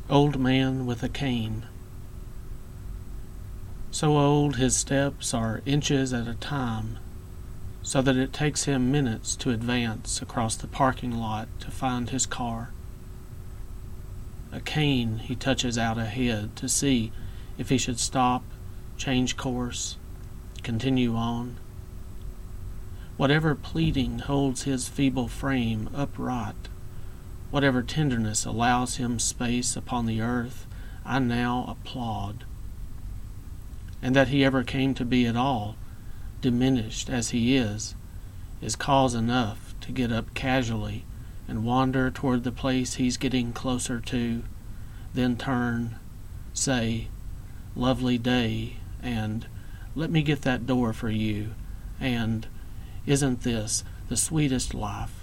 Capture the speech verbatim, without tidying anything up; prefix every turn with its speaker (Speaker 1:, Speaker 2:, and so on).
Speaker 1: Old man with a cane. So old his steps are inches at a time, so that it takes him minutes to advance across the parking lot to find his car. A cane he touches out ahead to see if he should stop, change course, continue on. Whatever pleading holds his feeble frame upright, whatever tenderness allows him space upon the earth, I now applaud. And that he ever came to be at all, diminished as he is, is cause enough to get up casually and wander toward the place he's getting closer to, then turn, say, "Lovely day," and "Let me get that door for you," and "Isn't this the sweetest life?"